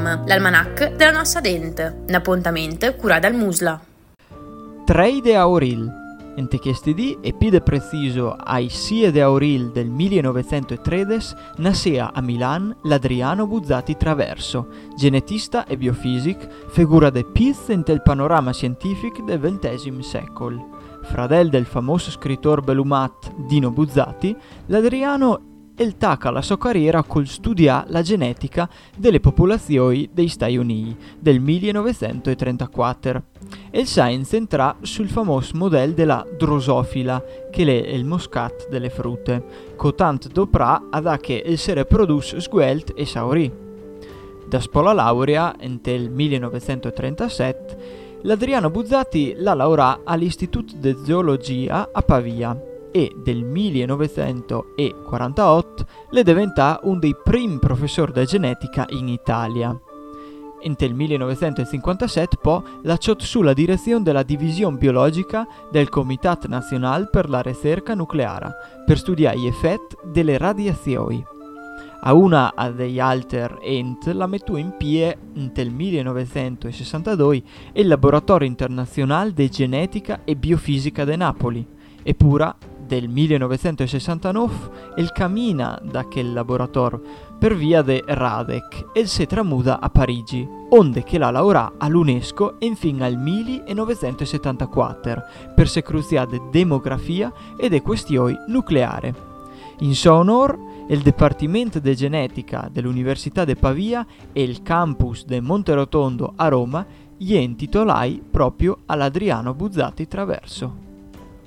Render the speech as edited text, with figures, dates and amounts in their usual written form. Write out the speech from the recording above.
Film, l'almanach della nostra dente, n'appuntamento cura dal Musla. 3 de auril. Ente questi di, e più de preciso ai 6 de auril del 1913, nascea a Milan l'Adriano Buzzati Traverso, genetista e biofisic, figura de piz nel panorama scientific del XX secolo. Fradel del famoso scrittore belumat Dino Buzzati, l'Adriano eltaca la sua carriera col studiare la genetica delle popolazioni dei Stati Uniti del 1934 e il science entra sul famoso modello della drosofila, che è il moscat delle frutte, cotant doprà ad che il sere produce sguelt e saurì. Da spola laurea, nel 1937, l'Adriano Buzzati la laurea all'Istituto di Zoologia a Pavia e del 1948 le diventa uno dei primi professori di genetica in Italia. Nel 1957 poi lasciò sulla direzione della divisione biologica del Comitato Nazionale per la Ricerca Nucleare per studiare gli effetti delle radiazioni. A una degli altri enti la mettò in piedi nel 1962 il Laboratorio Internazionale di Genetica e Biofisica di Napoli, eppure del 1969 il cammina da quel laboratorio per via de Radek e si tramuda a Parigi, onde che la laurea all'UNESCO e infine al 1974 per se cruciare de demografia e de questioni nucleari. In suo onore, il Dipartimento di Genetica dell'Università di Pavia e il campus di Monterotondo a Roma gli intitolai proprio all'Adriano Buzzati Traverso.